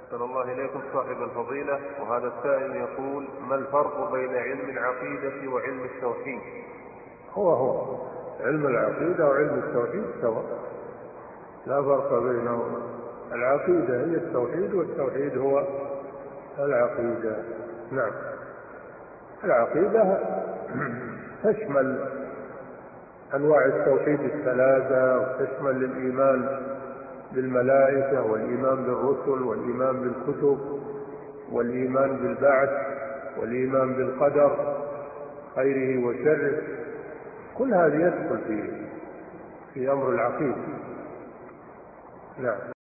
أحسن الله إليكم صاحب الفضيلة. وهذا السائل يقول: ما الفرق بين علم العقيدة وعلم التوحيد؟ هو علم العقيدة وعلم التوحيد سواء، لا فرق بينهما. العقيدة هي التوحيد، والتوحيد هو العقيدة. نعم. العقيدة تشمل أنواع التوحيد الثلاثة، وتشمل الإيمان بالملائكة، والإيمان بالرسل، والإيمان بالكتب، والإيمان بالبعث، والإيمان بالقدر خيره وشره. كل هذه يدخل في أمر العقيدة. نعم.